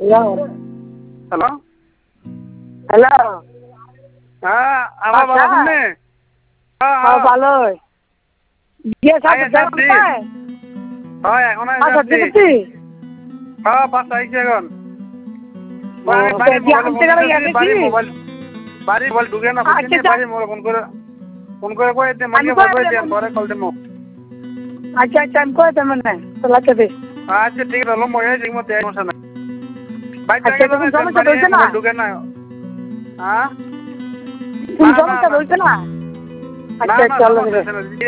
Hello hello হ্যাঁ আমার আচ্ছা। বাবা শুননে ভালো গিয়ে যাচ্ছি হ্যাঁ এখন যাচ্ছি হ্যাঁ বাস আইছি এখন আমি বাড়ির মোবাইল ফোন দিতেছি বাড়ির মোবাইল ঢুকে না বুঝছি বাড়ির মোবাইল ফোন করে কয়ে দে মালিকে বলবে দেন পরে কল দেবো আচ্ছা আচ্ছা আমি কয়ে দেবো না তোলাকে দে আচ্ছা ঠিক আছে লম্বা হয়ে ঠিক মতো সমস্যা নাই বাইক আচ্ছা কোনো সমস্যা রয়েছে না ঢুকে না হ্যাঁ কোনো সমস্যা রয়েছে না আচ্ছা চলো